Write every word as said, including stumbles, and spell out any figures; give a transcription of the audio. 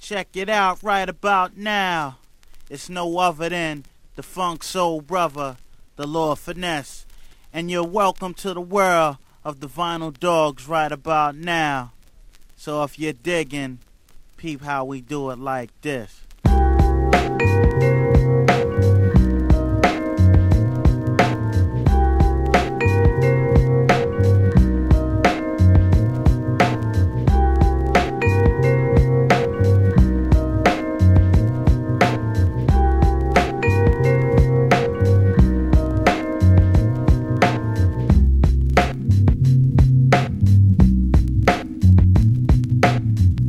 Check it out right about now. It's no other than the Funk Soul Brother, the Lord Finesse. And you're welcome to the world of the Vinyl Dogs right about now. So if you're digging, peep how we do it like this.